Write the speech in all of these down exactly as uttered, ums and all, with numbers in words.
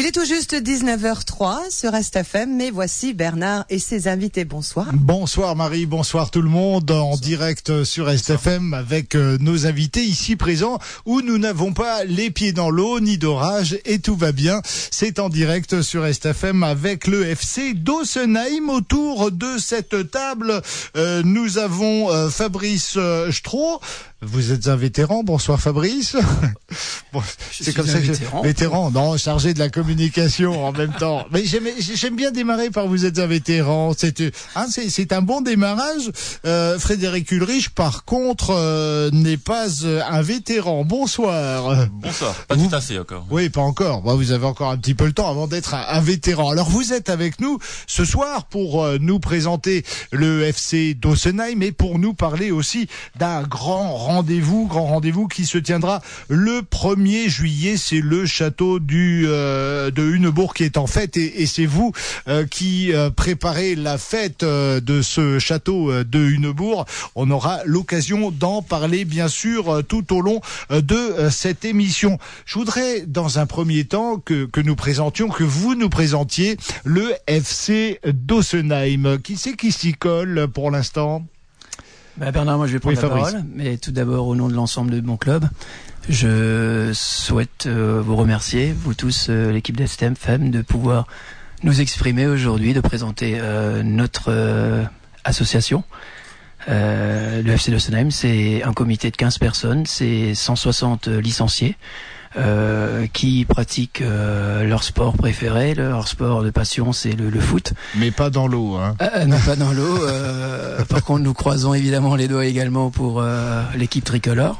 est tout juste dix-neuf heures trois sur S T F M, mais voici Bernard et ses invités. Bonsoir. Bonsoir Marie, bonsoir tout le monde, en bonsoir. Direct sur S T F M avec euh, nos invités ici présents où nous n'avons pas les pieds dans l'eau ni d'orage et tout va bien. C'est en direct sur S T F M avec le F C d'Ossenheim. Autour de cette table, euh, nous avons euh, Fabrice euh, Stroh. Vous êtes un vétéran, bonsoir Fabrice. Bon, je c'est comme ça que vétéran. Je... vétéran, non, chargé de la communication en même temps. Mais j'aime, j'aime bien démarrer par vous êtes un vétéran. C'est, hein, c'est, c'est un bon démarrage. Euh, Frédéric Ulrich, par contre, euh, n'est pas un vétéran. Bonsoir. Bonsoir. Pas vous... tout à fait encore. Oui, pas encore. Bon, vous avez encore un petit peu le temps avant d'être un, un vétéran. Alors vous êtes avec nous ce soir pour euh, nous présenter le F C d'Ossenheim et pour nous parler aussi d'un grand rendez-vous, grand rendez-vous qui se tiendra le premier juillet. C'est le château du euh, de Hunebourg qui est en fête et, et c'est vous euh, qui euh, préparez la fête euh, de ce château euh, de Hunebourg. On aura l'occasion d'en parler bien sûr euh, tout au long euh, de euh, cette émission. Je voudrais dans un premier temps que que nous présentions, que vous nous présentiez le F C d'Ossenheim. Qui c'est qui s'y colle pour l'instant? Bah Bernard, moi je vais prendre oui, la Fabrice. parole, mais tout d'abord au nom de l'ensemble de mon club, je souhaite euh, vous remercier, vous tous, euh, l'équipe d'S T F M, de pouvoir nous exprimer aujourd'hui, de présenter euh, notre euh, association. Euh, le F C d'Ossenheim, c'est un comité de quinze personnes, c'est cent soixante licenciés euh, qui pratiquent euh, leur sport préféré, leur sport de passion, c'est le, le foot. Mais pas dans l'eau, hein. Euh, non, pas dans l'eau. Euh, par contre, nous croisons évidemment les doigts également pour euh, l'équipe tricolore.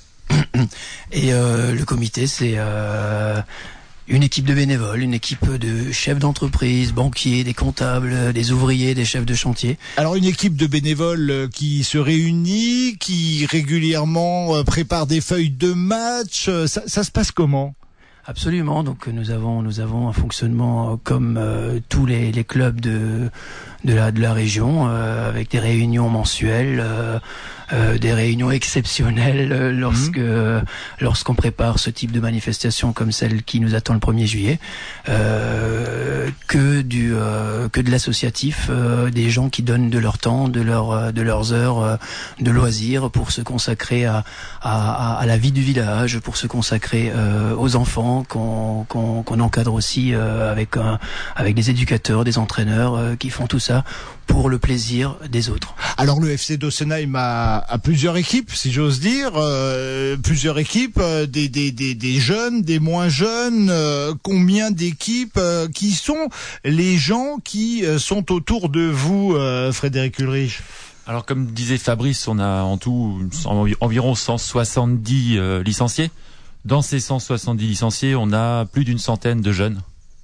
Et euh, le comité, c'est euh, une équipe de bénévoles, une équipe de chefs d'entreprise, banquiers, des comptables, des ouvriers, des chefs de chantier. Alors une équipe de bénévoles qui se réunit, qui régulièrement prépare des feuilles de match, ça, ça se passe comment ? Absolument. Donc nous avons nous avons un fonctionnement comme euh, tous les, les clubs de de la de la région euh, avec des réunions mensuelles, euh, euh, des réunions exceptionnelles euh, lorsque mmh. euh, lorsqu'on prépare ce type de manifestation comme celle qui nous attend le premier juillet, euh, que du euh, que de l'associatif, euh, des gens qui donnent de leur temps, de leur de leurs heures euh, de loisirs pour se consacrer à à, à la vie du village, pour se consacrer euh, aux enfants qu'on qu'on, qu'on encadre aussi euh, avec un, avec des éducateurs, des entraîneurs euh, qui font tout ça pour le plaisir des autres. Alors le F C d'Ossenheim a, a plusieurs équipes, si j'ose dire, euh, plusieurs équipes, euh, des, des, des, des jeunes, des moins jeunes. Euh, combien d'équipes euh, Qui sont les gens qui euh, sont autour de vous, euh, Frédéric Ulrich? Alors comme disait Fabrice, on a en tout environ cent soixante-dix euh, licenciés. Dans ces cent soixante-dix licenciés, on a plus d'une centaine de jeunes.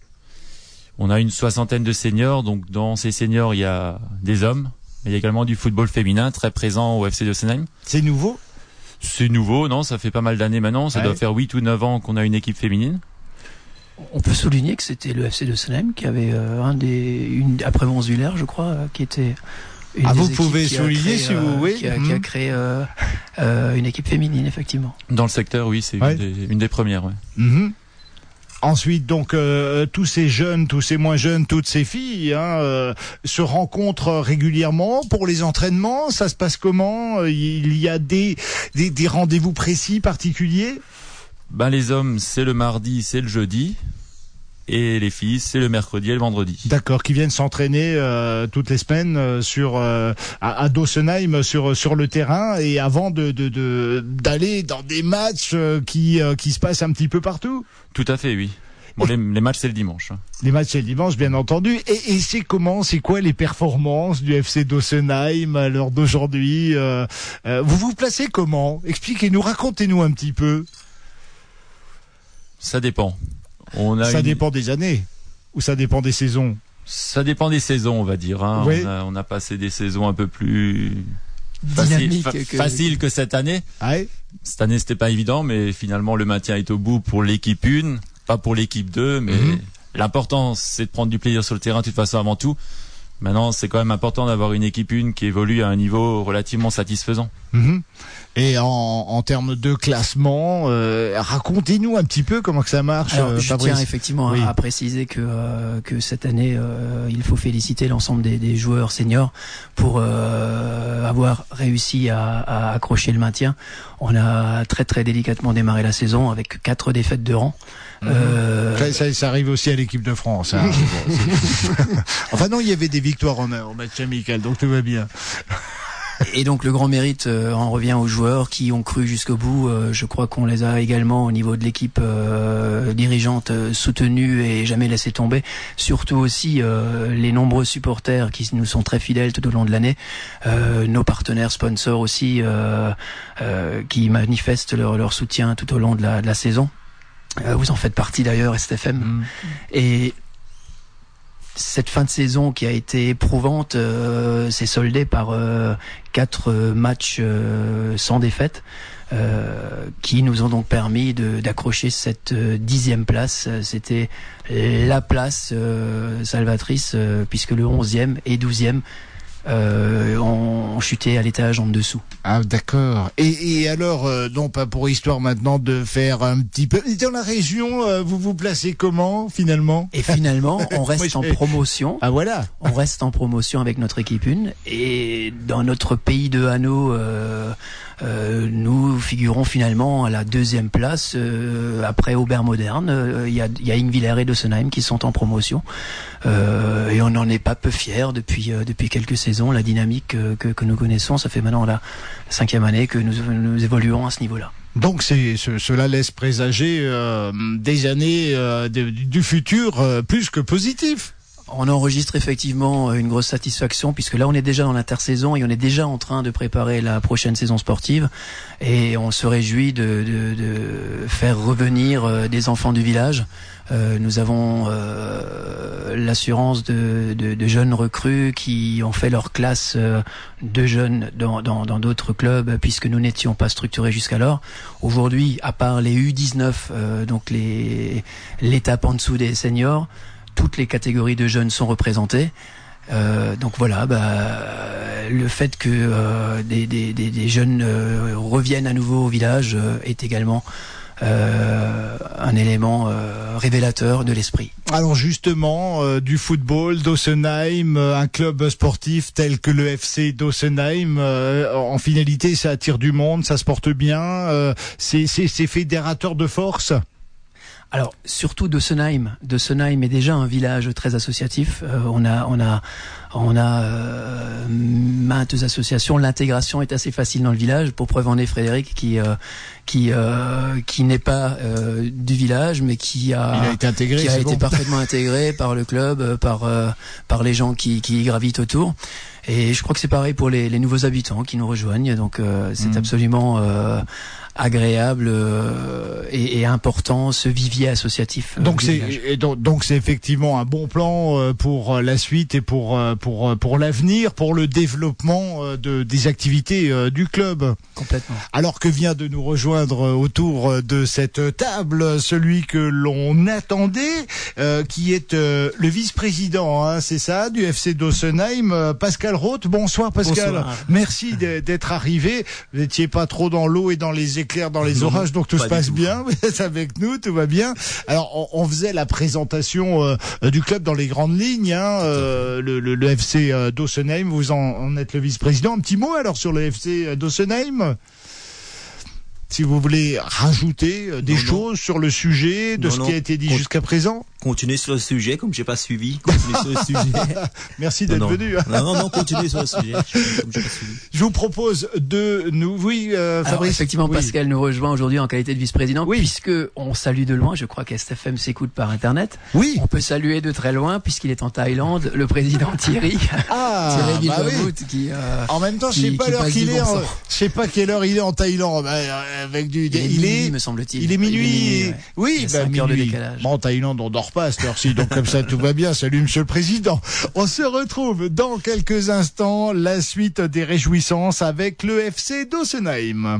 On a une soixantaine de seniors, donc dans ces seniors, il y a des hommes, mais il y a également du football féminin très présent au F C d'Ossenheim. C'est nouveau ? C'est nouveau, non, ça fait pas mal d'années maintenant, ça ouais. doit faire huit ou neuf ans qu'on a une équipe féminine. On peut souligner que c'était le F C d'Ossenheim qui avait euh, un des, une, après Mons-Villers, je crois, euh, qui était... Une ah, vous pouvez souligner créé, si vous voulez. Euh, qui, a, mmh. qui a créé euh, euh, une équipe féminine, effectivement. Dans le secteur, oui, c'est ouais. une, des, une des premières, ouais. Mmh. Ensuite, donc, euh, tous ces jeunes, tous ces moins jeunes, toutes ces filles hein, euh, se rencontrent régulièrement pour les entraînements. Ça se passe comment ? Il y a des, des, des rendez-vous précis, particuliers ? Ben, les hommes, c'est le mardi, c'est le jeudi. Et les filles, c'est le mercredi et le vendredi. D'accord, qui viennent s'entraîner euh, toutes les semaines euh, sur euh, à, à d'Ossenheim sur sur le terrain et avant de de, de d'aller dans des matchs euh, qui euh, qui se passent un petit peu partout. Tout à fait, oui. Bon, les, les matchs c'est le dimanche. Hein. Les matchs c'est le dimanche, bien entendu. Et, et c'est comment, c'est quoi les performances du F C d'Ossenheim à l'heure d'aujourd'hui euh, euh, Vous vous placez comment ? Expliquez-nous, racontez-nous un petit peu. Ça dépend. On a ça une... dépend des années ou ça dépend des saisons? Ça dépend des saisons, on va dire. Hein. Oui. On, a, on a passé des saisons un peu plus dynamiques facile, que... faciles que cette année. Ouais. Cette année, c'était pas évident, mais finalement, le maintien est au bout pour l'équipe un, pas pour l'équipe deux. Mais mm-hmm. l'important, c'est de prendre du plaisir sur le terrain, de toute façon, avant tout. Maintenant, c'est quand même important d'avoir une équipe une qui évolue à un niveau relativement satisfaisant. Mmh. Et en, en termes de classement, euh, racontez-nous un petit peu comment que ça marche. Alors, euh, je Fabrice. tiens effectivement Oui. à, à préciser que euh, que cette année, euh, il faut féliciter l'ensemble des, des joueurs seniors pour euh, avoir réussi à, à accrocher le maintien. On a très très délicatement démarré la saison avec quatre défaites de rang. Mmh. Euh, Ça, ça, ça arrive aussi à l'équipe de France. Hein. Enfin non, il y avait des victoires en, en match amical, donc tout va bien. Et donc le grand mérite euh, en revient aux joueurs qui ont cru jusqu'au bout. Euh, je crois qu'on les a également au niveau de l'équipe euh, dirigeante euh, soutenus et jamais laissé tomber. Surtout aussi euh, les nombreux supporters qui nous sont très fidèles tout au long de l'année. Euh, nos partenaires sponsors aussi euh, euh, qui manifestent leur, leur soutien tout au long de la, de la saison. Euh, vous en faites partie d'ailleurs, S T F M. Mmh. Et cette fin de saison qui a été éprouvante euh, s'est soldée par euh, quatre matchs euh, sans défaite euh, qui nous ont donc permis de, d'accrocher cette euh, dixième place. C'était la place euh, salvatrice euh, puisque le onzième et douzième euh, ont chuté à l'étage en dessous. Ah d'accord. Et, et alors, euh, non pas pour histoire maintenant de faire un petit peu... Dans la région, euh, vous vous placez comment finalement? Et finalement, on reste Moi, en je- promotion. Ah voilà. On reste en promotion avec notre équipe une. Et dans notre pays de Hanau, euh, euh, nous figurons finalement à la deuxième place. Euh, après Aubert Moderne, il euh, y a, y a Ingviller et Dossenheim qui sont en promotion. Euh, et on n'en est pas peu fiers depuis, euh, depuis quelques saisons. La dynamique euh, que, que nous connaissons, ça fait maintenant la cinquième année que nous, nous évoluons à ce niveau-là. Donc c'est ce, cela laisse présager euh, des années euh, de- du futur euh, plus que positif. On enregistre effectivement une grosse satisfaction puisque là on est déjà dans l'intersaison et on est déjà en train de préparer la prochaine saison sportive et on se réjouit de, de, de faire revenir euh, des enfants du village. Euh, nous avons euh, l'assurance de, de, de jeunes recrues qui ont fait leur classe euh, de jeunes dans, dans, dans d'autres clubs puisque nous n'étions pas structurés jusqu'alors. Aujourd'hui, à part les U dix-neuf, euh, donc les l'étape en dessous des seniors, toutes les catégories de jeunes sont représentées. Euh, donc voilà, bah, le fait que euh, des, des, des, des jeunes euh, reviennent à nouveau au village euh, est également euh, un élément euh, révélateur de l'esprit. Alors justement, euh, du football, Dossenheim, euh, un club sportif tel que le F C Dossenheim, euh, en finalité ça attire du monde, ça se porte bien, euh, c'est, c'est, c'est fédérateur de force. Alors surtout Dossenheim. Dossenheim est déjà un village très associatif. Euh, on a, on a, on a euh, maintes associations. L'intégration est assez facile dans le village. Pour preuve en est Frédéric qui, euh, qui, euh, qui n'est pas euh, du village, mais qui a, Il a été intégré, qui a c'est été bon. parfaitement intégré par le club, euh, par, euh, par les gens qui, qui y gravitent autour. Et je crois que c'est pareil pour les, les nouveaux habitants qui nous rejoignent. Donc euh, c'est Mmh. absolument euh, agréable euh, et, et important ce vivier associatif. euh, Donc du c'est village. et donc donc c'est effectivement un bon plan euh, pour euh, la suite et pour euh, pour euh, pour l'avenir, pour le développement euh, de des activités euh, du club. Complètement. Alors que vient de nous rejoindre euh, autour euh, de cette table celui que l'on attendait, euh, qui est euh, le vice-président, hein, c'est ça, du F C Dossenheim, euh, Pascal Roth. Bonsoir Pascal. Bonsoir. Merci de- d'être arrivé. Vous n'étiez pas trop dans l'eau et dans les éclairs, dans les Non, orages, donc tout pas se du passe tout. bien. Vous êtes avec nous, tout va bien. Alors on, on faisait la présentation euh, du club dans les grandes lignes, hein, euh, le, le, le F C euh, Dossenheim. Vous en, en êtes le vice-président. Un petit mot alors sur le F C euh, Dossenheim, si vous voulez rajouter euh, des Non, non. choses sur le sujet de Non, ce non. qui a été dit Con- jusqu'à présent. Continuez sur le sujet, comme j'ai pas suivi. Continuez sur le sujet. Merci Non, d'être non. venu. hein. Non, non, non, continuez sur le sujet, je- comme j'ai pas suivi. Je vous propose de nous, oui, euh, Alors Fabrice. effectivement, Oui. Pascal nous rejoint aujourd'hui en qualité de vice-président, Oui. puisque on salue de loin. Je crois qu'S T F M s'écoute par internet. Oui. On peut saluer de très loin, puisqu'il est en Thaïlande, le président Thierry, Ah, Thierry bah oui. Bilbamout, qui. euh, En même temps, je sais qui- pas qui l'heure passe qu'il du est. bon en- sang. Je sais pas quelle heure il est en Thaïlande. Bah, euh, avec du, il est il minuit, est, me semble-t-il. il est minuit. minuit, ouais. Oui, Il y a bah, cinq heures de minuit. décalage. Bon, en Thaïlande, on dort pas à cette heure-ci, donc comme ça, tout va bien. Salut, Monsieur le Président. On se retrouve dans quelques instants. La suite des réjouissances avec le F C Dossenheim.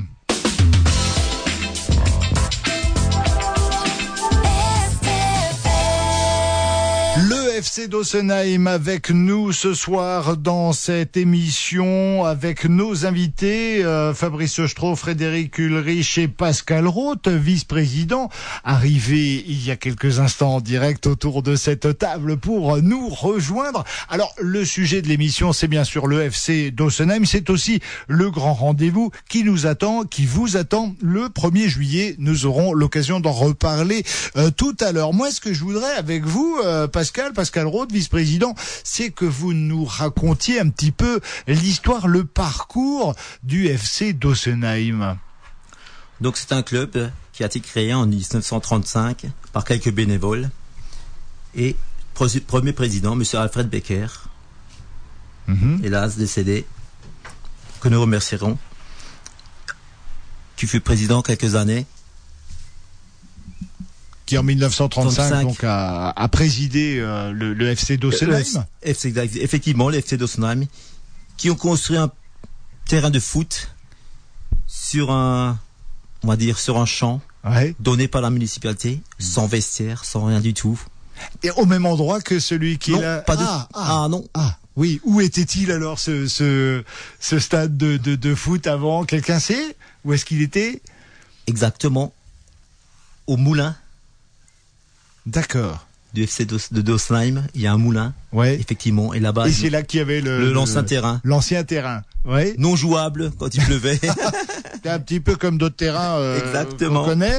Le F C d'Ossenheim avec nous ce soir dans cette émission avec nos invités euh, Fabrice Stroh, Frédéric Ulrich et Pascal Roth, vice-président, arrivé il y a quelques instants en direct autour de cette table pour nous rejoindre. Alors le sujet de l'émission, c'est bien sûr le F C d'Ossenheim, c'est aussi le grand rendez-vous qui nous attend, qui vous attend le premier juillet. Nous aurons l'occasion d'en reparler euh, tout à l'heure. Moi, ce que je voudrais avec vous, euh, Pascal, Pascal Roth, vice-président, c'est que vous nous racontiez un petit peu l'histoire, le parcours du F C d'Ossenheim. Donc c'est un club qui a été créé en dix-neuf cent trente-cinq par quelques bénévoles et premier président, monsieur Alfred Becker, mm-hmm. hélas décédé, que nous remercierons, qui fut président quelques années. Qui en dix-neuf cent trente-cinq trente-cinq donc a, a présidé euh, le, le F C d'Ossenheim. Le F C, effectivement, le F C d'Ossenheim, qui ont construit un terrain de foot sur un, on va dire, sur un champ ouais. donné par la municipalité, sans vestiaire, sans rien du tout. Et au même endroit que celui qui non, est là. Pas de... ah, ah, ah non. Ah oui. Où était-il alors ce ce ce stade de de, de foot avant? Quelqu'un sait où est-ce qu'il était? Exactement. Au moulin. D'accord. Du F C de Dossenheim, il y a un moulin. Ouais. Effectivement. Et là-bas. Et c'est là qu'il y avait le, le l'ancien terrain. L'ancien terrain. Ouais. Non jouable quand il pleuvait. C'est un petit peu comme d'autres terrains. Euh, Exactement. qu'on connaît.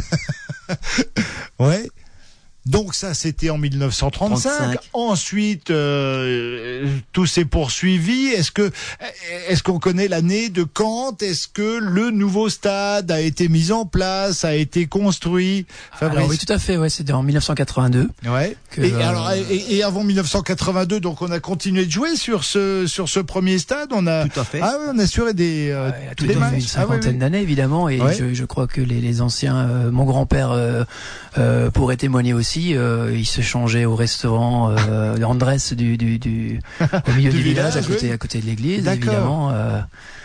Ouais. Donc ça, c'était en dix-neuf cent trente-cinq. trente-cinq. Ensuite, euh, tout s'est poursuivi. Est-ce que, est-ce qu'on connaît l'année de quand est-ce que le nouveau stade a été mis en place, a été construit? Fabrice? Alors oui, tout à fait. Ouais, c'était en dix-neuf cent quatre-vingt-deux. Ouais. Que, et, euh... alors, et, et avant dix-neuf cent quatre-vingt-deux, donc on a continué de jouer sur ce sur ce premier stade. On a. Tout à fait. Ah oui, on a assuré des euh, ouais, tous les matchs. Une cinquantaine ah, oui, oui. d'années évidemment, et ouais. je, je crois que les, les anciens, euh, mon grand-père euh, euh, pourrait témoigner aussi. Euh, il se changeait au restaurant euh, Andrés du, du, du au milieu du, du village, village, à côté, oui. à côté de l'église. D'accord. Évidemment, euh,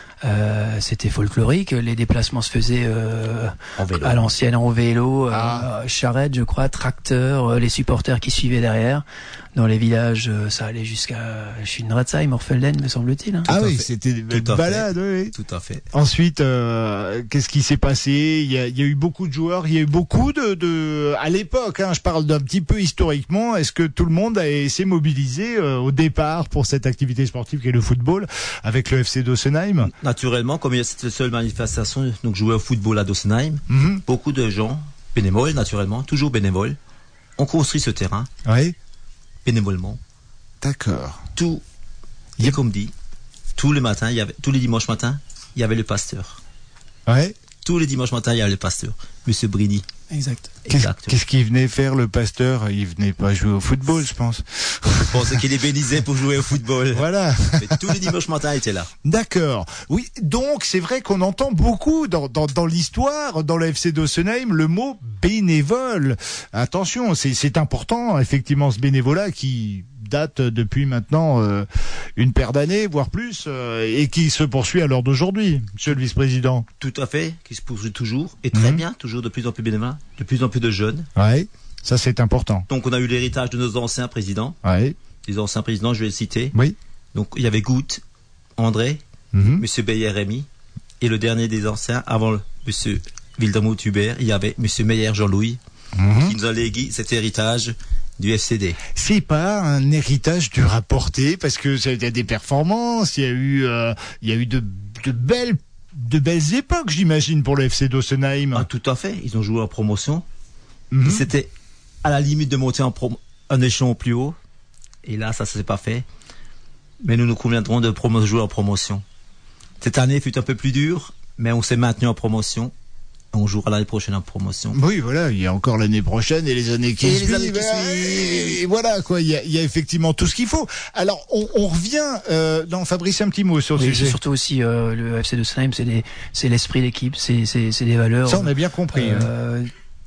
euh, c'était folklorique. Les déplacements se faisaient euh, à l'ancienne en vélo, ah. euh, charrette, je crois, tracteur, euh, les supporters qui suivaient derrière. Dans les villages, euh, ça allait jusqu'à Schindretzheim, Orfelden, me semble-t-il. Hein. Ah oui, c'était des balades, oui. Tout à fait. Ensuite, euh, qu'est-ce qui s'est passé? Il y a, il y a eu beaucoup de joueurs, il y a eu beaucoup de, de à l'époque. Hein, je parle d'un petit peu historiquement. Est-ce que tout le monde a s'est mobilisé euh, au départ pour cette activité sportive qui est le football avec le F C d'Ossenheim? Naturellement, comme il y a cette seule manifestation, donc jouer au football à Dossenheim, mm-hmm. beaucoup de gens bénévoles, naturellement, toujours bénévoles, ont construit ce terrain. Oui. Bénévolement. D'accord. Tout, il y a comme dit, tous les matins, il y avait, tous les dimanches matins, il y avait le pasteur. Ouais. Tous les dimanches matins, il y avait le pasteur, Monsieur Bridi. Exact. Qu'est-ce, qu'est-ce qu'il venait faire, le pasteur? Il venait pas jouer au football, je pense. Je pense qu'il est bénisé pour jouer au football. Voilà. Mais tous les dimanches matins, il était là. D'accord. Oui, donc c'est vrai qu'on entend beaucoup dans, dans, dans l'histoire, dans le F C d'Ossenheim, le mot bénévole. Attention, c'est, c'est important, effectivement, ce bénévolat qui date depuis maintenant euh, une paire d'années, voire plus, euh, et qui se poursuit à l'heure d'aujourd'hui, monsieur le vice-président. Tout à fait, qui se poursuit toujours, et très mmh. bien, toujours de plus en plus bénévoles, de plus en plus de jeunes. Ouais, ça c'est important. Donc on a eu l'héritage de nos anciens présidents. Ouais. Les anciens présidents, je vais les citer. Oui. Donc il y avait Goutte, André, mmh. monsieur Beyer Rémy, et le dernier des anciens, avant le, monsieur Wildermuth Hubert, il y avait monsieur Meyer Jean-Louis, mmh. qui nous a légué cet héritage du F C D. C'est pas un héritage dur à porter parce que ça il y a des performances, il y a eu euh, il y a eu de, de belles de belles époques, j'imagine, pour le F C d'Ossenheim. Ah, tout à fait, ils ont joué en promotion. Mm-hmm. C'était à la limite de monter en pro- un échelon plus haut. Et là, ça s'est pas fait. Mais nous nous conviendrons de promo- jouer en promotion. Cette année fut un peu plus dure, mais on s'est maintenu en promotion. On jouera l'année prochaine en promotion. Oui, voilà, il y a encore l'année prochaine et les années qui et suivent. Les années qui et, suivent. Et voilà, quoi, il y a, il y a effectivement tout ce qu'il faut. Alors, on, on revient euh, dans Fabrice, un petit mot sur le oui, sujet. C'est surtout aussi euh, le F C d'Ossenheim, c'est des, c'est l'esprit d'équipe, c'est, c'est, c'est des valeurs. Ça, on a bien compris. Euh, hein.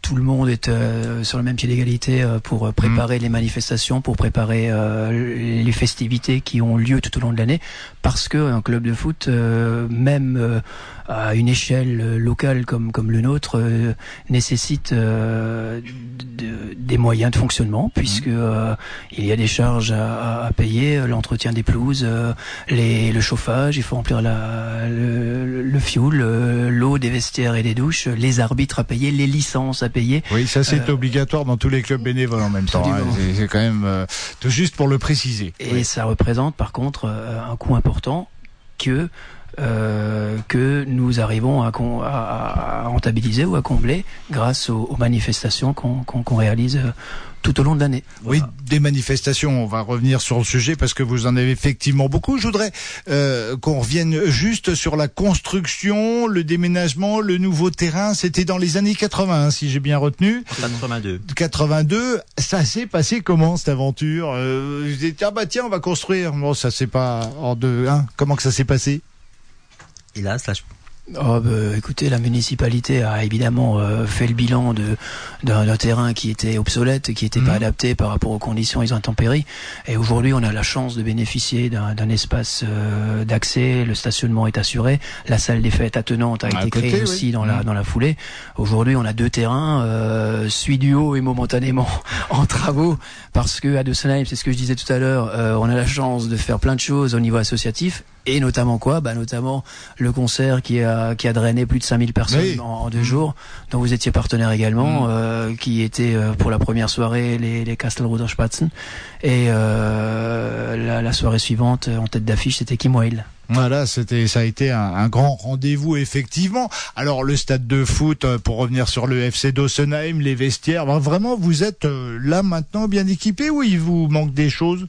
tout le monde est euh, sur le même pied d'égalité euh, pour préparer mmh. les manifestations, pour préparer euh, les festivités qui ont lieu tout au long de l'année, parce que un club de foot, euh, même euh, à une échelle locale comme comme le nôtre, euh, nécessite euh, de, de, des moyens de fonctionnement, puisque euh, il y a des charges à, à payer, l'entretien des pelouses, euh, les, le chauffage, il faut remplir la, le, le fioul, l'eau des vestiaires et des douches, les arbitres à payer, les licences à payer. Oui, ça c'est euh, obligatoire dans tous les clubs bénévoles en même temps. Hein. C'est, c'est quand même euh, tout juste pour le préciser. Et oui. ça représente par contre euh, un coût important que euh, que nous arrivons à, à, à rentabiliser ou à combler grâce aux, aux manifestations qu'on, qu'on, qu'on réalise euh, tout au long de l'année. Oui, voilà. Des manifestations, on va revenir sur le sujet parce que vous en avez effectivement beaucoup. Je voudrais euh, qu'on revienne juste sur la construction, le déménagement, le nouveau terrain. C'était dans les années quatre-vingts, si j'ai bien retenu. quatre-vingt-deux. quatre-vingt-deux, ça s'est passé comment cette aventure euh, Je disais, ah bah tiens, on va construire. Bon, ça c'est pas en deux, hein. Comment que ça s'est passé? Et là, ça... Oh, bah, écoutez, la municipalité a évidemment euh, fait le bilan de d'un, d'un terrain qui était obsolète, qui n'était mmh. pas adapté par rapport aux conditions et aux intempéries. Et aujourd'hui, on a la chance de bénéficier d'un, d'un espace euh, d'accès. Le stationnement est assuré. La salle des fêtes attenante a à été créée côté, aussi oui. dans la dans la foulée. Aujourd'hui, on a deux terrains, euh, celui du haut est momentanément en travaux parce que à Dossenheim, c'est ce que je disais tout à l'heure, euh, on a la chance de faire plein de choses au niveau associatif. Et notamment quoi? Bah notamment le concert qui a qui a drainé plus de cinq mille personnes oui. en, en deux mmh. jours, dont vous étiez partenaire également, mmh. euh, qui était euh, pour la première soirée les les Kastelruther Spatzen, et euh, la, la soirée suivante en tête d'affiche c'était Kim Wilde. Voilà, c'était, ça a été un, un grand rendez-vous effectivement. Alors le stade de foot, pour revenir sur le F C Dossenheim, les vestiaires, ben, vraiment vous êtes euh, là maintenant bien équipés ou il vous manque des choses?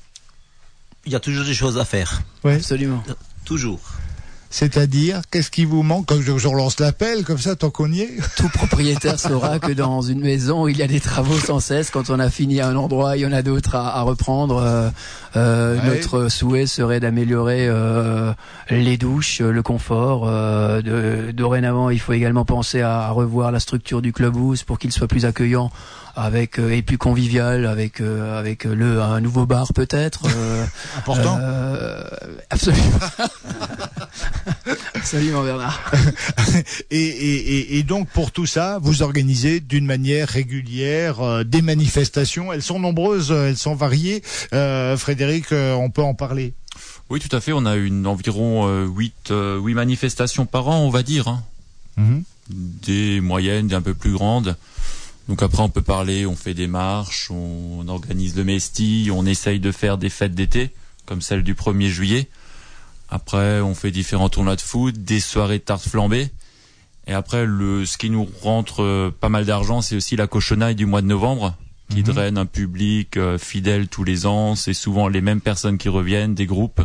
Il y a toujours des choses à faire. Oui, absolument. Toujours. C'est-à-dire, qu'est-ce qui vous manque? Comme je, je relance l'appel, comme ça, tant qu'on y est. Tout propriétaire saura que dans une maison, il y a des travaux sans cesse. Quand on a fini à un endroit, il y en a d'autres à, à reprendre. Euh, euh, ouais. Notre souhait serait d'améliorer euh, les douches, le confort. Euh, de, dorénavant, il faut également penser à, à revoir la structure du clubhouse pour qu'il soit plus accueillant. Avec euh, et plus convivial, avec euh, avec le un nouveau bar peut-être. Euh, Important. Euh, absolument. Absolument Bernard. et, et et donc pour tout ça, vous organisez d'une manière régulière euh, des manifestations. Elles sont nombreuses, elles sont variées. Euh, Frédéric, euh, on peut en parler. Oui, tout à fait. On a une environ euh, huit euh, huit manifestations par an, on va dire. Hein. Mm-hmm. Des moyennes, des un peu plus grandes. Donc après on peut parler, on fait des marches, on organise le Mesti, on essaye de faire des fêtes d'été, comme celle du premier juillet. Après on fait différents tournois de foot, des soirées de tartes flambées. Et après le ce qui nous rentre euh, pas mal d'argent, c'est aussi la cochonaille du mois de novembre, qui mmh. draine un public euh, fidèle tous les ans. C'est souvent les mêmes personnes qui reviennent, des groupes.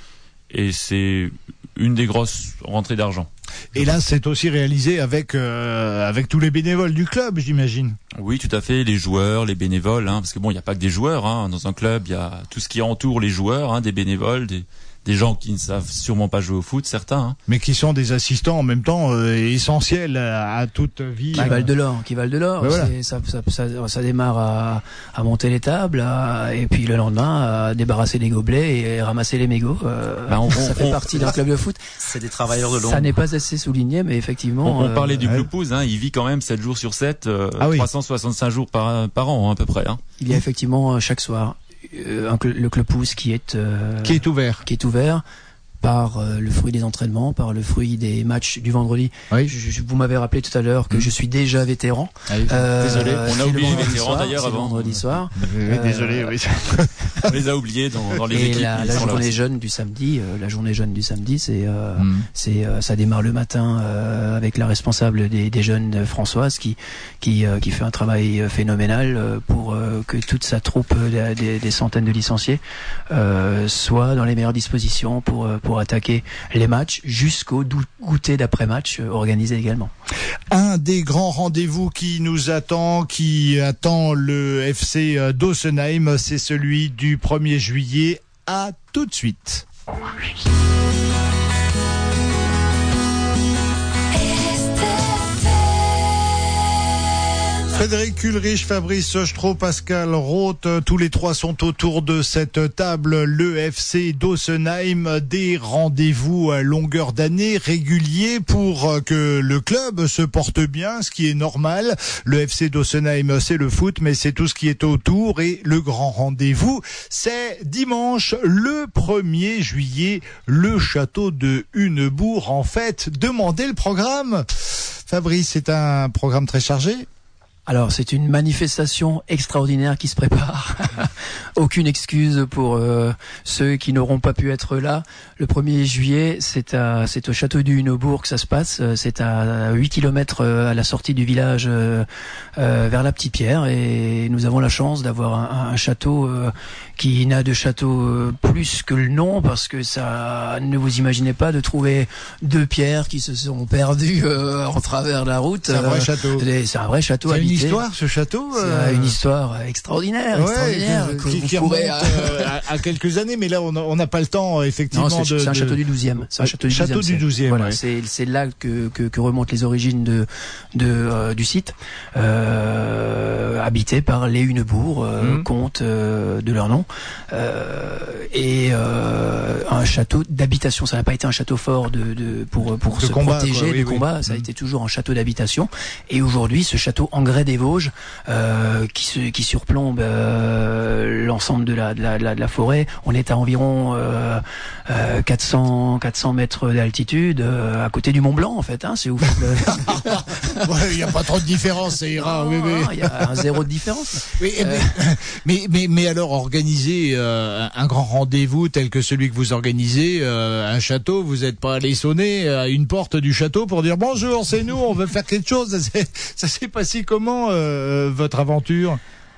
Et c'est une des grosses rentrées d'argent. Et là, c'est aussi réalisé avec euh, avec tous les bénévoles du club, j'imagine. Oui, tout à fait, les joueurs, les bénévoles, hein, parce que bon, il n'y a pas que des joueurs, hein, dans un club, il y a tout ce qui entoure les joueurs, hein, des bénévoles, des des gens qui ne savent sûrement pas jouer au foot, certains. Hein. Mais qui sont des assistants en même temps euh, essentiels à, à toute vie. Qui euh... valent de l'or, qui valent de l'or. Ben voilà. ça, ça, ça, ça démarre à, à monter les tables, à, et puis le lendemain à débarrasser les gobelets et ramasser les mégots. Euh, ben on, ça on, fait on, partie d'un club de foot. C'est des travailleurs de l'ombre. Ça n'est pas assez souligné, mais effectivement. On, on parlait euh, du ouais. Clubhouse, hein, il vit quand même sept jours sur sept, euh, ah oui. trois cent soixante-cinq jours par, par an, hein, à peu près. Hein. Il y a effectivement chaque soir euh, un, le Clubhouse qui est euh, qui est ouvert, qui est ouvert. Par euh, le fruit des entraînements, par le fruit des matchs du vendredi. Oui. Je, je, vous m'avez rappelé tout à l'heure que mmh. je suis déjà vétéran. Ah oui. euh, désolé, on a oublié les vétérans soir, d'ailleurs avant. Vendredi soir. Oui, désolé, euh, oui. On les a oubliés dans, dans les et équipes. La, la journée jeune du samedi, euh, la journée jeune du samedi, c'est, euh, mmh. c'est, euh, ça démarre le matin euh, avec la responsable des, des jeunes euh, Françoise qui qui euh, qui fait un travail phénoménal euh, pour euh, que toute sa troupe euh, des, des centaines de licenciés euh, soit dans les meilleures dispositions pour euh, pour attaquer les matchs jusqu'au goûter d'après-match euh, organisé également. Un des grands rendez-vous qui nous attend, qui attend le F C Dossenheim, c'est celui du premier juillet. À tout de suite. Frédéric Ulrich, Fabrice Sostro, Pascal Roth, tous les trois sont autour de cette table. Le F C d'Ossenheim, des rendez-vous à longueur d'année réguliers pour que le club se porte bien, ce qui est normal. Le F C d'Ossenheim, c'est le foot, mais c'est tout ce qui est autour. Et le grand rendez-vous, c'est dimanche, le premier juillet, le château de Hunebourg. En fait, demandez le programme. Fabrice, c'est un programme très chargé. Alors, c'est une manifestation extraordinaire qui se prépare. Aucune excuse pour euh, ceux qui n'auront pas pu être là. Le premier juillet, c'est à, c'est au château du Hunebourg que ça se passe. C'est à huit kilomètres à la sortie du village, euh, euh, vers la Petite Pierre. Et nous avons la chance d'avoir un, un château euh, qui n'a de château euh, plus que le nom, parce que ça, ne vous imaginez pas de trouver deux pierres qui se sont perdues euh, en travers de la route. C'est un vrai euh, château. C'est un vrai château. Une histoire, ce château. C'est euh... une histoire extraordinaire, ouais, extraordinaire que, que qui, vous qui pourrez remonte, euh, à, à quelques années, mais là on n'a pas le temps effectivement. Non, c'est, de, c'est un de... château du douzième. C'est un château du château douzième. Du douzième voilà, ouais. c'est c'est là que, que que remontent les origines de de euh, du site, euh, habité par les Hunebourg, euh, mmh. comtes euh, de leur nom, euh, et euh, un château d'habitation. Ça n'a pas été un château fort de, de pour pour de se combat, protéger quoi, oui, des oui. combats. Ça a mmh. été toujours un château d'habitation. Et aujourd'hui, ce château en grès des Vosges, euh, qui se qui surplombe euh, l'ensemble de la, de la de la de la forêt. On est à environ euh, euh, quatre cents mètres d'altitude, euh, à côté du Mont Blanc en fait. Hein, c'est ouf. Il ouais, y a pas trop de différence, ça ira. Il oui, oui. y a un zéro de différence. Oui, euh... mais, mais mais alors organiser euh, un grand rendez-vous tel que celui que vous organisez, euh, un château, vous n'êtes pas allé sonner à une porte du château pour dire bonjour, c'est nous, on veut faire quelque chose. Ça s'est, ça s'est passé comment euh, votre aventure?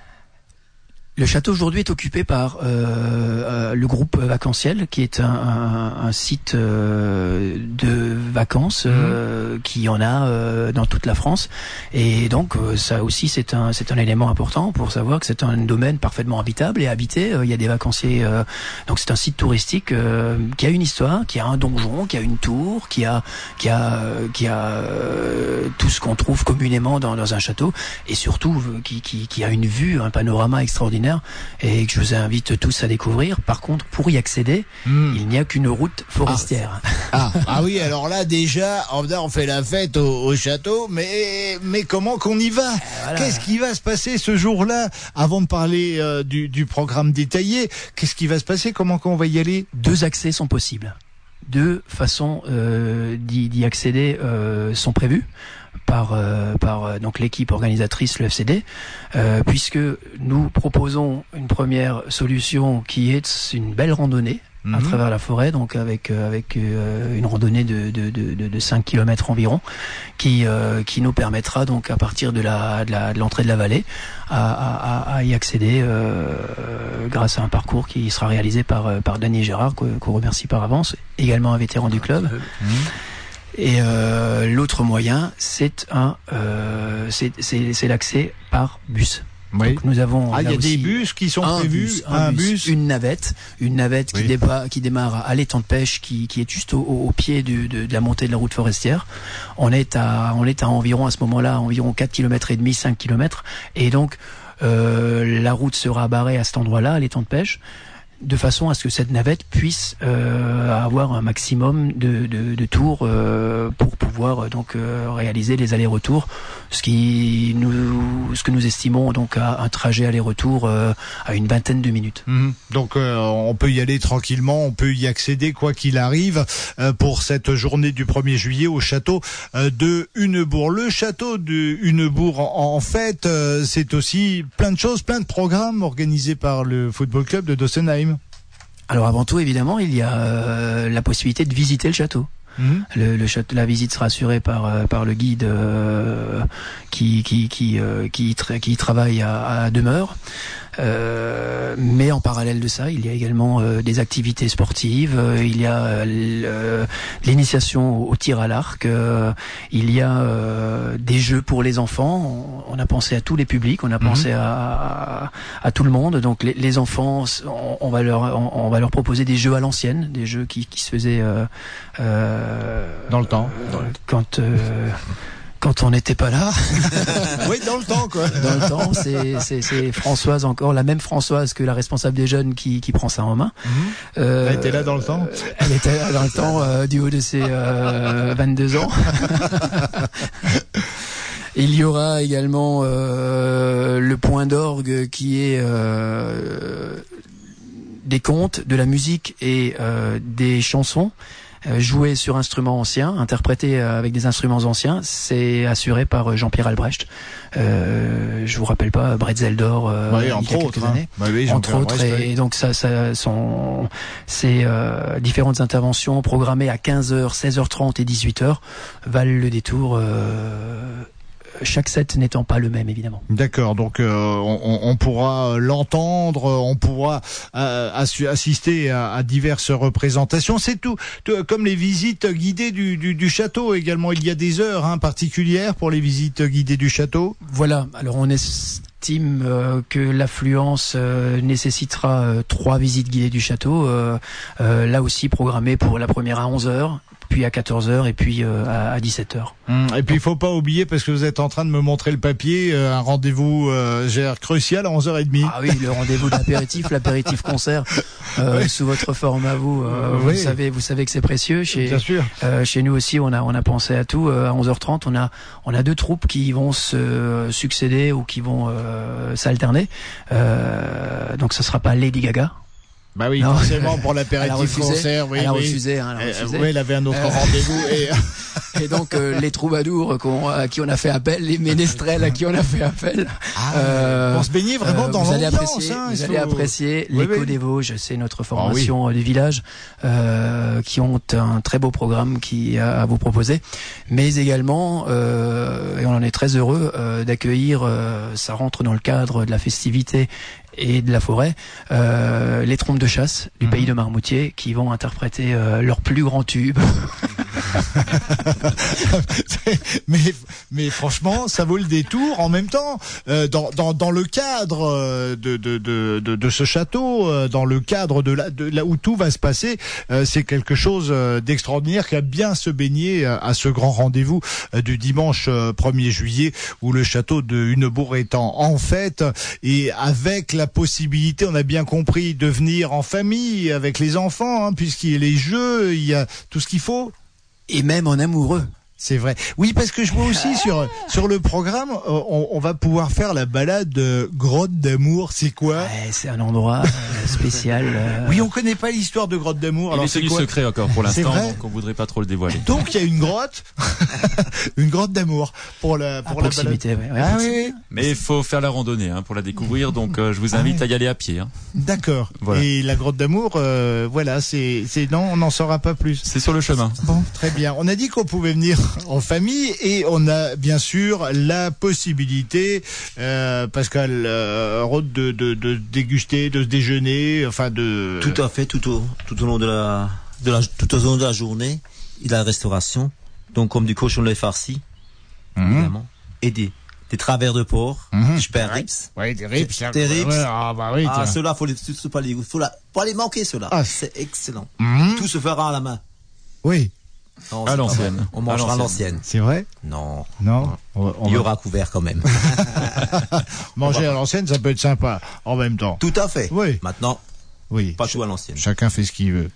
Le château aujourd'hui est occupé par euh, euh, le groupe Vacanciel, qui est un, un, un site euh, de vacances euh, mmh. qui en a euh, dans toute la France. Et donc euh, ça aussi c'est un c'est un élément important pour savoir que c'est un domaine parfaitement habitable et habité. Euh, il y a des vacanciers. Euh, donc c'est un site touristique euh, qui a une histoire, qui a un donjon, qui a une tour, qui a qui a qui a euh, tout ce qu'on trouve communément dans, dans un château, et surtout euh, qui, qui qui a une vue, un panorama extraordinaire, et que je vous invite tous à découvrir. Par contre, pour y accéder, mmh. il n'y a qu'une route forestière. Ah, ah, ah oui, alors là déjà, on fait la fête au, au château, mais mais comment qu'on y va? Voilà. Qu'est-ce qui va se passer ce jour-là? Avant de parler euh, du, du programme détaillé, qu'est-ce qui va se passer? Comment qu'on va y aller? Deux accès sont possibles. Deux façons euh, d'y, d'y accéder euh, sont prévues par euh, par euh, donc l'équipe organisatrice, le F C D, euh, puisque nous proposons une première solution qui est une belle randonnée mmh. à travers la forêt, donc avec euh, avec euh, une randonnée de de de de cinq kilomètres environ, qui euh, qui nous permettra donc à partir de la de, la, de l'entrée de la vallée à à, à y accéder euh, grâce à un parcours qui sera réalisé par par Dany Gérard, qu'on, qu'on remercie par avance, également un vétéran du club. Mmh. Et euh, l'autre moyen, c'est un, euh, c'est, c'est, c'est l'accès par bus. Oui. Donc nous avons. Ah, il y a des bus qui sont un prévus, bus, un, un bus, bus, une navette, une navette oui. qui, déba, qui démarre à l'étang de pêche, qui, qui est juste au, au pied du, de, de la montée de la route forestière. On est à, on est à environ à ce moment-là, environ quatre kilomètres et demi, cinq kilomètres, et donc euh, la route sera barrée à cet endroit-là, à l'étang de pêche, de façon à ce que cette navette puisse euh, avoir un maximum de, de, de tours euh, pour pouvoir donc euh, réaliser les allers-retours, ce qui nous, ce que nous estimons donc à un trajet aller-retour euh, à une vingtaine de minutes. Mmh. Donc euh, on peut y aller tranquillement, on peut y accéder quoi qu'il arrive euh, pour cette journée du premier juillet au château euh, de Hunebourg. Le château de Hunebourg en, en fait euh, c'est aussi plein de choses, plein de programmes organisés par le football club de Dossenheim. Alors avant tout, évidemment, il y a euh, la possibilité de visiter le château. Mmh. Le, le château, la visite sera assurée par euh, par le guide euh, qui qui qui euh, qui, tra- qui travaille à, à demeure. Euh, mais en parallèle de ça, il y a également euh, des activités sportives. Euh, il y a euh, l'initiation au, au tir à l'arc. Euh, il y a euh, des jeux pour les enfants. On, on a pensé à tous les publics. On a mmh. pensé à, à, à tout le monde. Donc les, les enfants, on, on va leur on, on va leur proposer des jeux à l'ancienne, des jeux qui, qui se faisaient euh, euh, dans le temps, euh, quand euh, Quand on n'était pas là. Oui, dans le temps, quoi. Dans le temps, c'est, c'est, c'est Françoise encore, la même Françoise que la responsable des jeunes qui, qui prend ça en main. Mmh. Euh, Elle était là dans le temps. Elle était là dans le temps, euh, du haut de ses euh, vingt-deux ans. Il y aura également euh, le point d'orgue qui est euh, des contes, de la musique et euh, des chansons euh, jouées sur instruments anciens, interprétées euh, avec des instruments anciens. C'est assuré par Jean-Pierre Albrecht. Euh, je vous rappelle pas Bretzel d'or euh, Oui, il y a entre quelques autres, années. hein. Bah oui, Entre autres, Albrecht, et, et donc ça, ça sont ces euh, différentes interventions programmées à quinze heures, seize heures trente et dix-huit heures valent le détour. Euh, chaque set n'étant pas le même, évidemment. D'accord, donc euh, on, on pourra l'entendre, on pourra euh, assu- assister à, à diverses représentations. C'est tout, tout, comme les visites guidées du, du, du château également. Il y a des heures hein, particulières pour les visites guidées du château. Voilà, alors on estime euh, que l'affluence euh, nécessitera euh, trois visites guidées du château, euh, euh, là aussi programmées pour la première à onze heures, puis à quatorze heures et puis euh, à, à dix-sept heures. Hum, et puis il faut pas oublier, parce que vous êtes en train de me montrer le papier, euh, un rendez-vous euh, gère crucial à onze heures trente. Ah oui, le rendez-vous d'apéritif, l'apéritif concert, euh, Oui. sous votre forme à vous. Euh, Oui. Vous savez, vous savez que c'est précieux. Chez, Bien sûr. euh, chez nous aussi, on a on a pensé à tout. Euh, à onze heures trente, on a on a deux troupes qui vont se succéder ou qui vont euh, s'alterner. Euh, donc, ce sera pas Lady Gaga. Bah oui, Non. forcément pour Elle a l'apéritif refusé. concert. Oui, elle a oui. refusé. Hein, elle a Euh, refusé. oui, elle avait un autre Euh, rendez-vous. Et... Et donc euh, les troubadours qu'on, à qui on a fait appel, les ménestrels à qui on a fait appel. Ah, euh, on se baignait vraiment euh, dans vous allez l'ambiance. apprécier, Hein, vous il allez faut- apprécier Oui, l'écho oui. des Vosges, c'est notre formation euh, du village, euh, qui ont un très beau programme qui a à vous proposer, mais également, euh, et on en est très heureux euh, d'accueillir, euh, ça rentre dans le cadre de la festivité et de la forêt, euh, les trompes de chasse du Mhm. pays de Marmoutier qui vont interpréter euh, leur plus grand tube. mais mais franchement, ça vaut le détour. En même temps, euh, dans dans dans le cadre euh, de de de de, de ce château, euh, dans le cadre de là de là où tout va se passer, euh, c'est quelque chose euh, d'extraordinaire qui a bien se baigner euh, à ce grand rendez-vous euh, du dimanche euh, premier juillet, où le château de Hunebourg est en, en fête, et avec la possibilité, on a bien compris, de venir en famille avec les enfants, hein, puisqu'il y a les jeux, il y a tout ce qu'il faut. Et même en amoureux. C'est vrai. Oui, parce que je vois aussi sur sur le programme, euh, on, on va pouvoir faire la balade de Grotte d'Amour. C'est quoi? Ouais, c'est un endroit euh, spécial. euh, Oui, on connaît pas l'histoire de Grotte d'Amour. Il Alors est c'est tenu quoi? secret encore pour C'est l'instant, vrai donc on voudrait pas trop le dévoiler. Donc il y a une grotte, une grotte d'amour pour la à pour la balade. proximité. Ouais, ouais, Ah c'est- oui, oui. Mais il faut faire la randonnée hein, pour la découvrir, donc euh, je vous invite Ah à y aller à pied. Hein. D'accord. Voilà. Et la grotte d'amour, euh, voilà, c'est c'est non, on n'en saura pas plus. C'est sur le chemin. Bon, très bien. On a dit qu'on pouvait venir en famille, et on a bien sûr la possibilité, euh, Pascal, euh, Rode, de, de, de déguster, de se déjeuner, enfin de. Tout à fait, tout au, tout au long de la, de la, tout au long de la journée, il y a la restauration. Donc, comme du cochon lait farci, Mhm. évidemment. Et des, des travers de porc, Mhm. des super ribs. Ouais, des ribs. Des- des ribs. Ouais, ah bah oui. Ah, tiens. ceux-là, faut les, faut pas les, faut la, pas les manquer, ceux-là. Ah. C'est excellent. Mhm. Tout se fera à la main. Oui, Non, À c'est pas l'ancienne. mal. On À mangera à l'ancienne. l'ancienne. c'est vrai. Non. Non. On, on Il y va- aura couvert quand même. manger à l'ancienne, ça peut être sympa en même temps. Tout à fait. Oui. Maintenant, Oui. pas tout à l'ancienne. Chacun fait ce qu'il veut.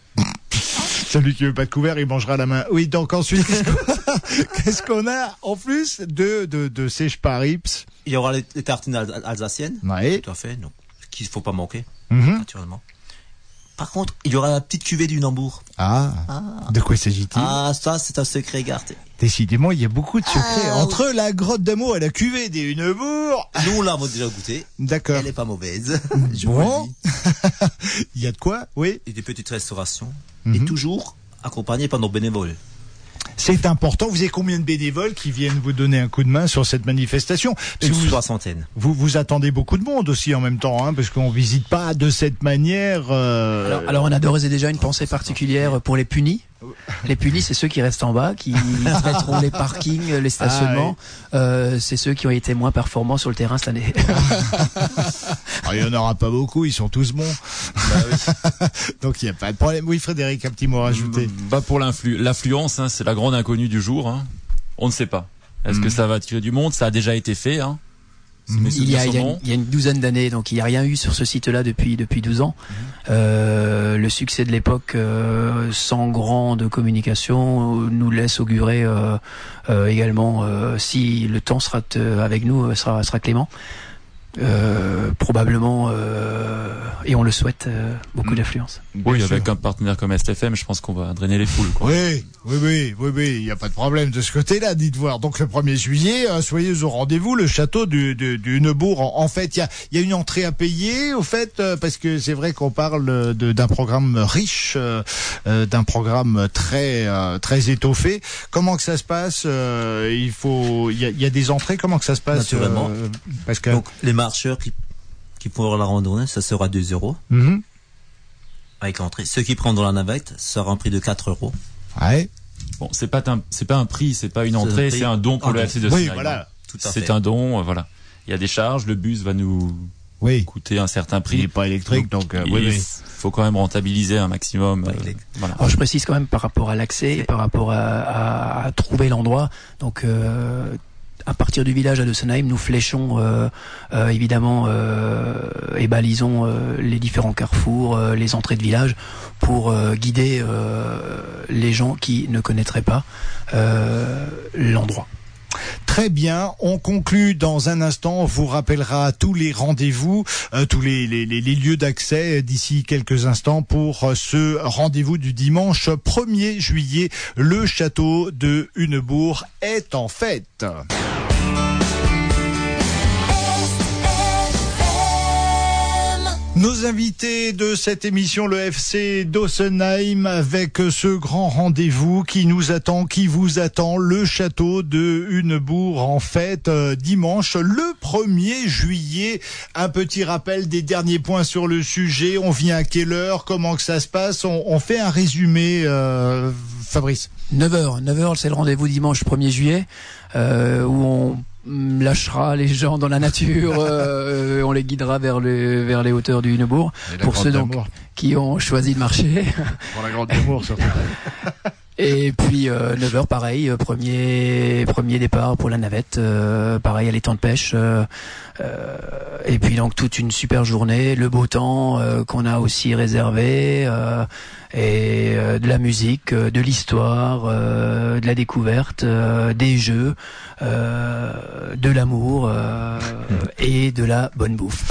Celui qui veut pas de couvert, il mangera à la main. Oui, donc ensuite, qu'est-ce qu'on- qu'est-ce qu'on a en plus de, de, de ces sparips? Il y aura les, les tartines al- alsaciennes. Ouais. Tout à fait. Donc, qu'il faut pas manquer, Mhm. naturellement. Par contre, il y aura la petite cuvée du Nambour. Ah. De quoi s'agit-il? Ah, ça, c'est un secret gardé. Décidément, il y a beaucoup de secrets. Ah, Entre la grotte d'amour et la cuvée des Hunebourg. Nous, on l'a déjà goûté. D'accord. Elle est pas mauvaise. Je vous Bon. le dis. Il y a de quoi? Oui. Et des petites restaurations. Mhm. Et toujours accompagné par nos bénévoles. C'est important. Vous avez combien de bénévoles qui viennent vous donner un coup de main sur cette manifestation? Parce Une que vous, soixantaine. vous, vous attendez beaucoup de monde aussi en même temps, hein, parce qu'on visite pas de cette manière. euh, Alors, alors on a d'ores et déjà une pensée particulière pour les punis. Les punis, c'est ceux qui restent en bas, qui traiteront les parkings, les stationnements. Euh, c'est ceux qui ont été moins performants sur le terrain cette année. Alors, il y en aura pas beaucoup, ils sont tous bons. Donc il n'y a pas de problème. Oui, Frédéric, un petit mot à rajouter. Bah pour l'influ- l'affluence, hein, c'est la grande inconnue du jour. Hein. On ne sait pas. Est-ce Mmh. que ça va attirer du monde? Ça a déjà été fait, hein. Si mes Il y, a, souvenirs il, y a sont une, bons. il y a une douzaine d'années, donc il n'y a rien eu sur ce site-là depuis depuis douze ans. Mmh. Euh, le succès de l'époque, euh, sans grande communication, euh, nous laisse augurer euh, euh, également, euh, si le temps sera t- avec nous, euh, sera, sera clément, euh, probablement, euh, et on le souhaite, euh, beaucoup Mmh. d'affluence. Oui, Bien avec sûr. un partenaire comme S T F M, je pense qu'on va drainer les foules, quoi. Oui, oui, oui, oui, oui, il n'y a pas de problème de ce côté-là, dites voir. Donc le premier juillet, euh, soyez au rendez-vous, le château du, du, du Neubourg. En, en fait, il y a, il y a une entrée à payer, au fait, euh, parce que c'est vrai qu'on parle de, d'un programme riche, euh, euh, d'un programme très euh, très étoffé. Comment que ça se passe euh, Il faut, il y a, il y a des entrées. Comment que ça se passe Naturellement. euh, Parce que Donc, les marcheurs qui, qui font la randonnée, ça sera deux euros Mhm. avec l'entrée. Ceux qui prendront la navette, ça sera un prix de quatre euros. Ouais. Bon, c'est pas un, c'est pas un prix, c'est pas une C'est un entrée, prix. c'est un don pour Un le don. F C de Oui, Senheim. voilà. Tout à C'est fait. un don, euh, voilà. Il y a des charges, le bus va nous Oui. coûter un certain Il prix. n'est pas électrique, donc euh, il oui, oui. faut quand même rentabiliser un maximum. Ouais, euh, il est- voilà. Alors je précise quand même par rapport à l'accès et par rapport à, à, à trouver l'endroit. Donc euh, à partir du village à Dossenheim, nous fléchons euh, euh, évidemment euh, et balisons euh, les différents carrefours, euh, les entrées de village pour euh, guider euh, les gens qui ne connaîtraient pas euh, l'endroit. Très bien, on conclut dans un instant, on vous rappellera tous les rendez-vous, euh, tous les, les, les, les lieux d'accès d'ici quelques instants pour euh, ce rendez-vous du dimanche premier juillet. Le château de Hunebourg est en fête. Nos invités de cette émission, le F C d'Ossenheim, avec ce grand rendez-vous qui nous attend, qui vous attend, le château de Hunebourg en fête euh, dimanche, le premier juillet. Un petit rappel des derniers points sur le sujet. On vient à quelle heure? Comment que ça se passe? On, on fait un résumé, euh, Fabrice. neuf heures, neuf heures, c'est le rendez-vous dimanche premier juillet, euh, où on lâchera les gens dans la nature, euh, on les guidera vers les vers les hauteurs du Hunebourg. Pour ceux donc qui ont choisi de marcher. Pour la grande amour surtout. Et puis euh, neuf heures pareil, euh, premier premier départ pour la navette, euh, pareil à l'étang de pêche. Euh, euh, et puis donc toute une super journée, le beau temps euh, qu'on a aussi réservé, euh, et euh, de la musique, euh, de l'histoire, euh, de la découverte, euh, des jeux, euh, de l'amour euh, et de la bonne bouffe.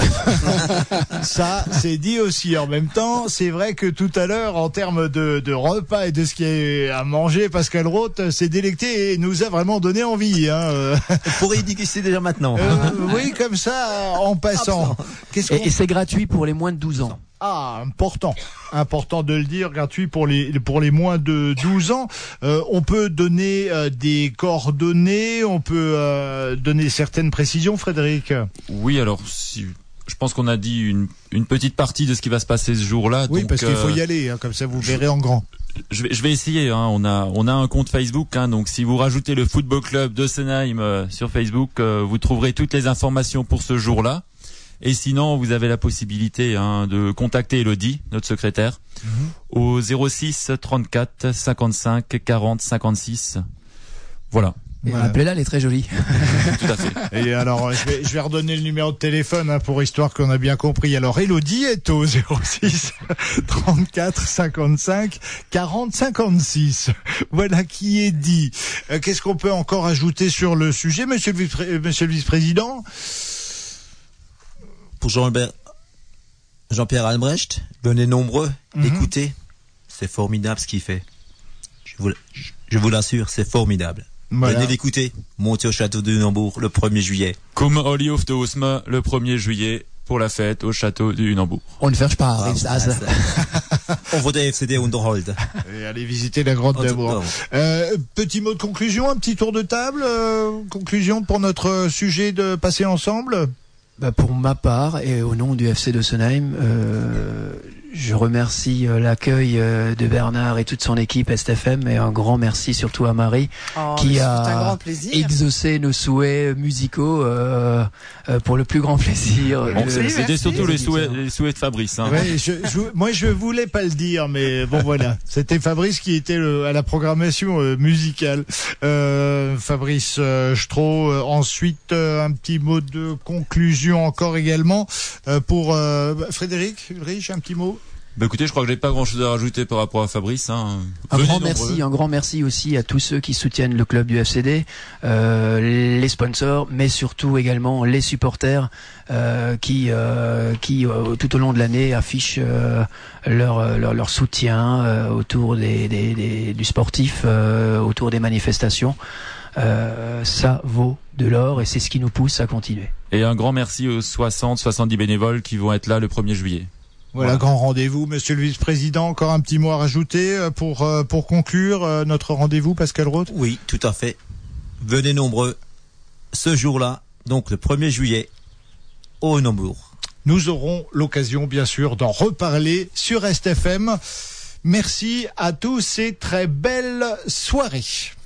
Ça, c'est dit aussi. En même temps, c'est vrai que tout à l'heure, en termes de, de repas et de ce qui est à manger, Pascal Roth s'est délecté et nous a vraiment donné envie. Hein. On pourrait y déguster déjà maintenant. Euh, oui, comme ça, en passant. Qu'est-ce qu'on... Et, et c'est gratuit pour les moins de douze ans. Ah, important, important de le dire, gratuit pour les pour les moins de douze ans. Euh, on peut donner euh, des coordonnées, on peut euh, donner certaines précisions, Frédéric. Oui, alors si, je pense qu'on a dit une, une petite partie de ce qui va se passer ce jour-là. Oui, donc, parce qu'il faut euh, y aller, hein, comme ça vous verrez en grand. Je vais, je vais essayer. Hein. On a, on a un compte Facebook. Hein, donc, si vous rajoutez le Football Club de Senheim euh, sur Facebook, euh, vous trouverez toutes les informations pour ce jour-là. Et sinon, vous avez la possibilité hein, de contacter Elodie, notre secrétaire, mmh. au zéro six trente-quatre cinquante-cinq quarante cinquante-six. Voilà. Voilà. Appelez-la, elle est très jolie. Tout à fait. Et alors, je vais, je vais redonner le numéro de téléphone hein, pour histoire qu'on a bien compris. Alors, Elodie est au zéro six trente-quatre cinquante-cinq quarante cinquante-six. Voilà qui est dit. Euh, qu'est-ce qu'on peut encore ajouter sur le sujet, monsieur le, vice- monsieur le vice-président? Pour Jean-Albert, Jean-Pierre Albrecht, venez nombreux, Mhm. écoutez. C'est formidable ce qu'il fait. Je vous, je vous l'assure, c'est formidable. Voilà. Venez l'écouter. Montez au château de Hunebourg le premier juillet. Comme Oli of de Osma, le premier juillet, pour la fête au château du Hunebourg. On ne fait pas, Ah, Rives Haas. On va F C D Underhold. Et allez visiter la Grande Damour. Euh, petit mot de conclusion, un petit tour de table. Euh, conclusion pour notre sujet de passer ensemble. Bah pour ma part et au nom du F C de Senheim, euh, Je remercie euh, l'accueil euh, de Bernard et toute son équipe S T F M, et un grand merci surtout à Marie Oh, qui un a grand plaisir. exaucé nos souhaits musicaux euh, euh, pour le plus grand plaisir. Bon, de- c'est- C'était merci. surtout les Des souhaits, auditeurs. les souhaits de Fabrice. Hein. Ouais, je, je, moi, je voulais pas le dire, mais bon, voilà. C'était Fabrice qui était le, à la programmation euh, musicale. Euh, Fabrice euh, Stroh. Euh, ensuite, euh, un petit mot de conclusion encore également euh, pour euh, Frédéric Ulrich, un petit mot. Bah écoutez, je crois que j'ai pas grand-chose à rajouter par rapport à Fabrice. Hein. Un Venez grand nombreux. merci, un grand merci aussi à tous ceux qui soutiennent le club du F C D, euh, les sponsors, mais surtout également les supporters euh, qui, euh, qui euh, tout au long de l'année affichent euh, leur, leur leur soutien euh, autour des, des, des du sportif, euh, autour des manifestations. Euh, ça vaut de l'or et c'est ce qui nous pousse à continuer. Et un grand merci aux soixante soixante-dix bénévoles qui vont être là le premier juillet. Voilà, Voilà. grand rendez-vous. Monsieur le vice-président, encore un petit mot à rajouter euh, pour euh, pour conclure euh, notre rendez-vous, Pascal Roth. Oui, tout à fait. Venez nombreux ce jour-là, donc le premier juillet, au Nambourg. Nous aurons l'occasion, bien sûr, d'en reparler sur S T F M. Merci à tous et très belle soirée.